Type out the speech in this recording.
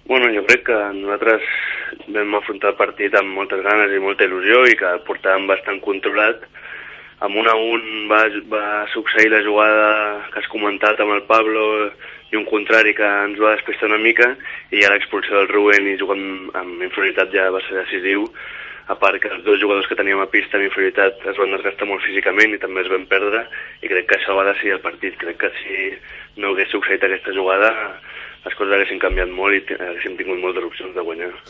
Bueno, jo crec que nosaltres vam afrontar el partit amb moltes ganes i molta il·lusió i que el portàvem bastant controlat. Amb 1-1 va succeir la jugada que has comentat amb el Pablo i un contrari que ens va despistar una mica, i ja l'expulsió del Rubén i jugant amb inferioritat ja va ser decisiu, a part que els dos jugadors que teníem a pista amb inferioritat es van desgastar molt físicament i també es van perdre, i crec que això va decidir el partit. Crec que si no hagués succeït aquesta jugada les coses haguessin canviat molt i haguéssim tingut moltes opcions de guanyar.